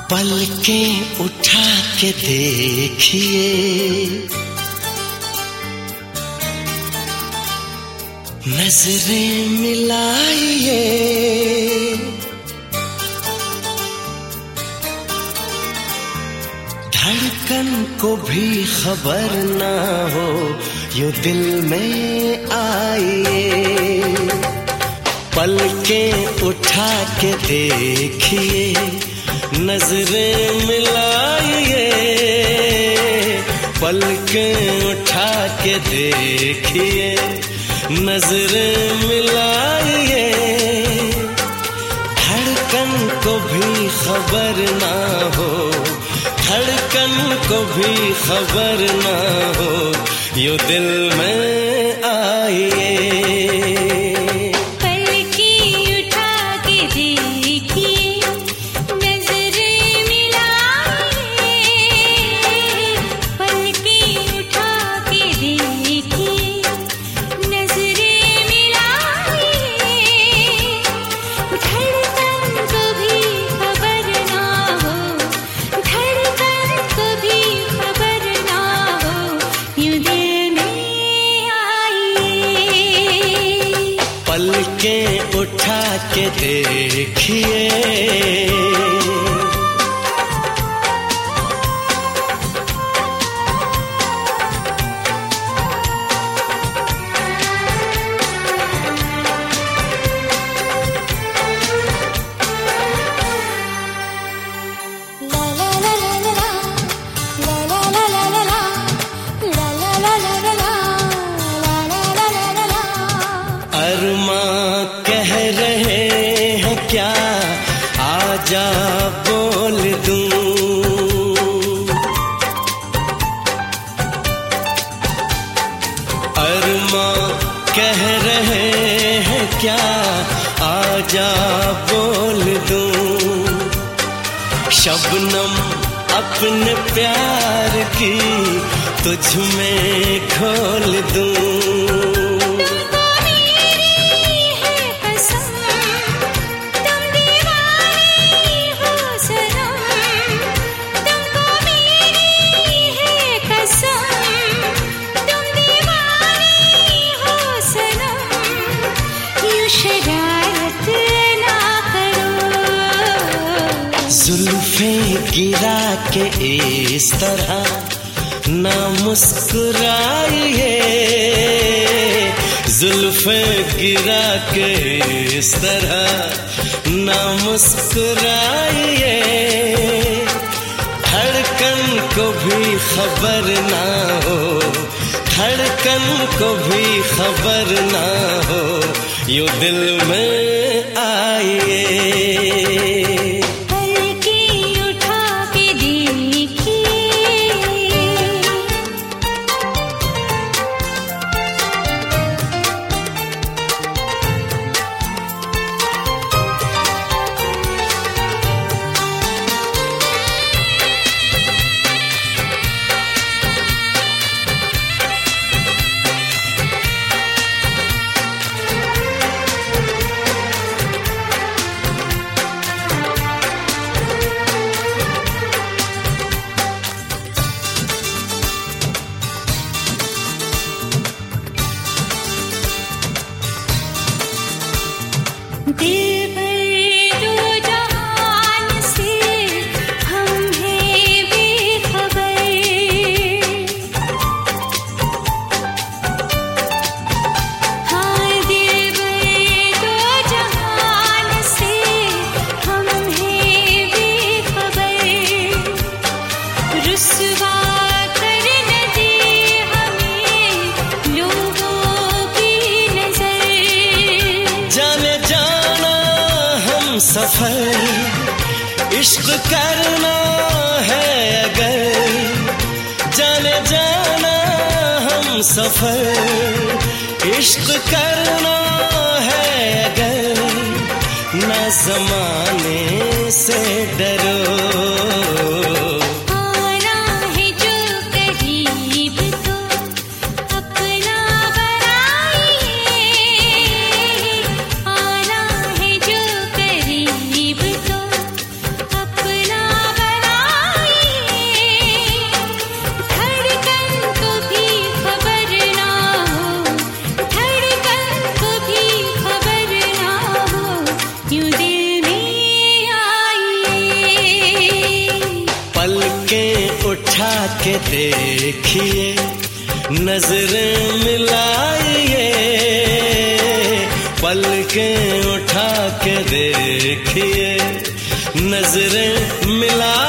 पलकें उठा के देखिए, नजरें मिलाइए, धड़कन को भी खबर ना हो यूं दिल में आइए। पलकें उठा के देखिए, नजरें मिलाइए, पलकें उठा के देखिए, नजरें मिलाइए, धड़कन को भी खबर ना हो, धड़कन को भी खबर ना हो यूं दिल में आइए। पलकें उठा के देखिए, अरमां कह रहे हैं क्या आजा बोल दूं, अरमां कह रहे हैं क्या आजा बोल दूं, शबनम अपने प्यार की तुझ में खोल दूं। जुल्फें गिरा के इस तरह ना मुस्कुराइए, जुल्फें गिरा के इस तरह ना मुस्कुराइए, धड़कन को भी खबर ना हो, धड़कन को भी खबर ना हो यूं दिल में आइए। दिल भर दो जहान से हम हैं बेखबर, हाँ दिल भर दो जहान से हम हैं बेखबर, रुसवा कर न दे हमें लोगों की नजर, जाने सफर इश्क करना है अगर, जाने जाना हम सफर इश्क करना है अगर, ना ज़माने से डरो, अपना देखिए, नजरें मिलाइए, पलकें उठा के देखिए, नजरें मिला